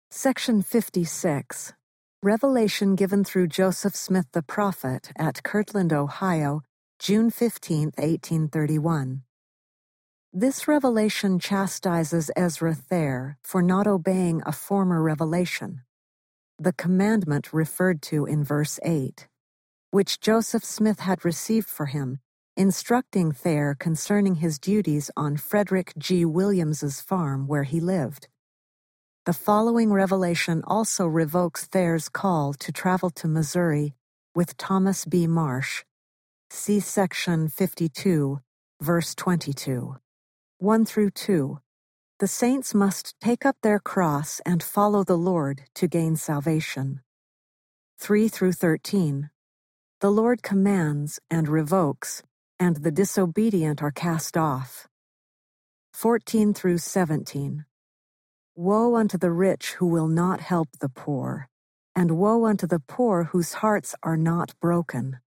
Section 56. Revelation given through Joseph Smith the prophet at Kirtland, Ohio, June 15, 1831. This revelation chastises Ezra Thayer for not obeying a former revelation, the commandment referred to in verse 8, which Joseph Smith had received for him, instructing Thayer concerning his duties on Frederick G. Williams's farm where he lived. The following revelation also revokes Thayer's call to travel to Missouri with Thomas B. Marsh. See section 52, verse 22. 1 through 2. The saints must take up their cross and follow the Lord to gain salvation. 3 through 13. The Lord commands and revokes, and the disobedient are cast off. 14 through 17. Woe unto the rich who will not help the poor, and woe unto the poor whose hearts are not broken.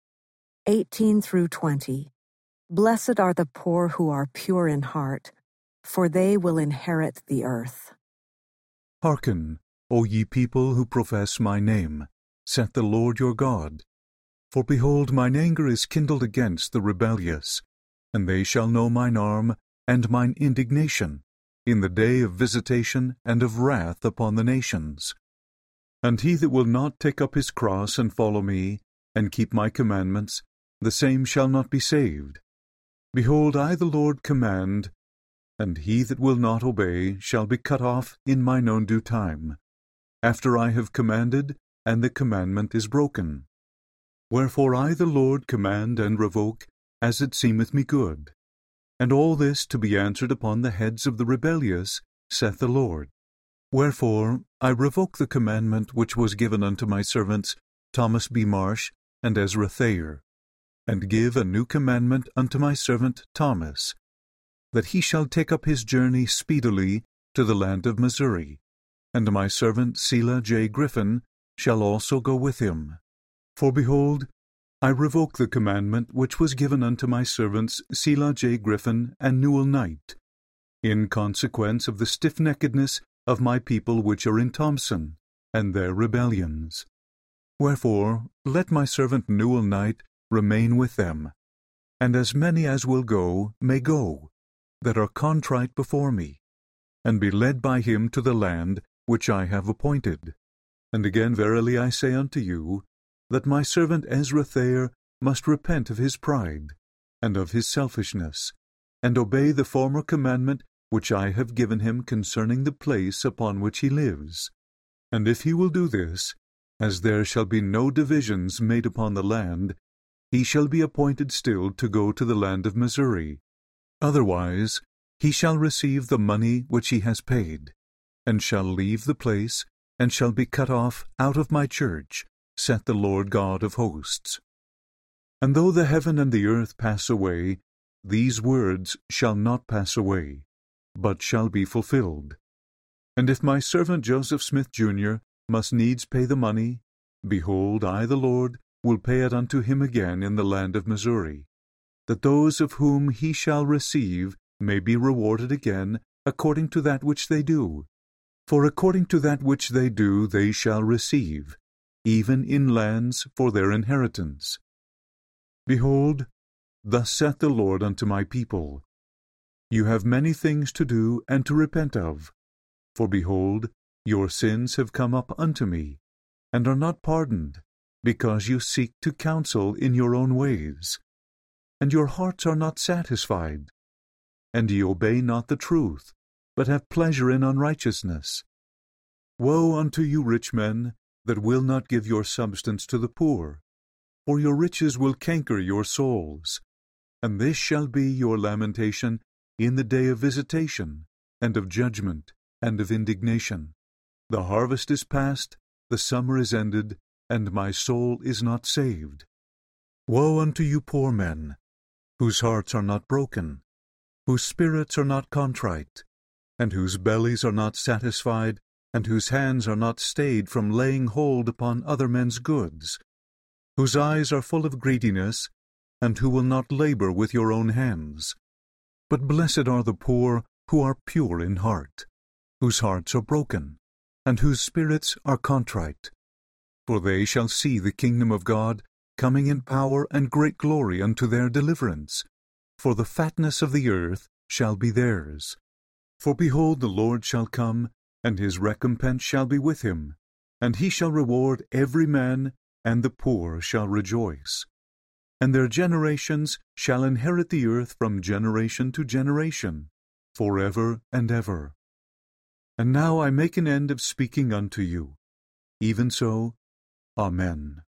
18 through 20. Blessed are the poor who are pure in heart, for they will inherit the earth. Hearken, O ye people who profess my name, saith the Lord your God. For behold, mine anger is kindled against the rebellious, and they shall know mine arm and mine indignation, in the day of visitation and of wrath upon the nations. And he that will not take up his cross and follow me, and keep my commandments, the same shall not be saved. Behold, I the Lord command, and he that will not obey shall be cut off in mine own due time, after I have commanded, and the commandment is broken. Wherefore I the Lord command and revoke, as it seemeth me good. And all this to be answered upon the heads of the rebellious, saith the Lord. Wherefore I revoke the commandment which was given unto my servants Thomas B. Marsh and Ezra Thayer, and give a new commandment unto my servant Thomas, that he shall take up his journey speedily to the land of Missouri, and my servant Selah J. Griffin shall also go with him. For behold, I revoke the commandment which was given unto my servants Selah J. Griffin and Newell Knight, in consequence of the stiffneckedness of my people which are in Thompson, and their rebellions. Wherefore let my servant Newell Knight remain with them, and as many as will go may go, that are contrite before me, and be led by him to the land which I have appointed. And again verily I say unto you, that my servant Ezra Thayer must repent of his pride, and of his selfishness, and obey the former commandment which I have given him concerning the place upon which he lives. And if he will do this, as there shall be no divisions made upon the land, he shall be appointed still to go to the land of Missouri. Otherwise he shall receive the money which he has paid, and shall leave the place, and shall be cut off out of my church, saith the Lord God of hosts. And though the heaven and the earth pass away, these words shall not pass away, but shall be fulfilled. And if my servant Joseph Smith, Jr. must needs pay the money, behold, I the Lord will pay it unto him again in the land of Missouri, that those of whom he shall receive may be rewarded again according to that which they do. For according to that which they do they shall receive, even in lands for their inheritance. Behold, thus saith the Lord unto my people, You have many things to do and to repent of, for behold, your sins have come up unto me, and are not pardoned, because you seek to counsel in your own ways, and your hearts are not satisfied, and ye obey not the truth, but have pleasure in unrighteousness. Woe unto you, rich men, that will not give your substance to the poor, for your riches will canker your souls. And this shall be your lamentation in the day of visitation, and of judgment, and of indignation. The harvest is past, the summer is ended, and my soul is not saved. Woe unto you poor men, whose hearts are not broken, whose spirits are not contrite, and whose bellies are not satisfied, and whose hands are not stayed from laying hold upon other men's goods, whose eyes are full of greediness, and who will not labor with your own hands. But blessed are the poor who are pure in heart, whose hearts are broken, and whose spirits are contrite. For they shall see the kingdom of God coming in power and great glory unto their deliverance. For the fatness of the earth shall be theirs. For behold, the Lord shall come, and his recompense shall be with him, and he shall reward every man, and the poor shall rejoice. And their generations shall inherit the earth from generation to generation, forever and ever. And now I make an end of speaking unto you. Even so, Amen.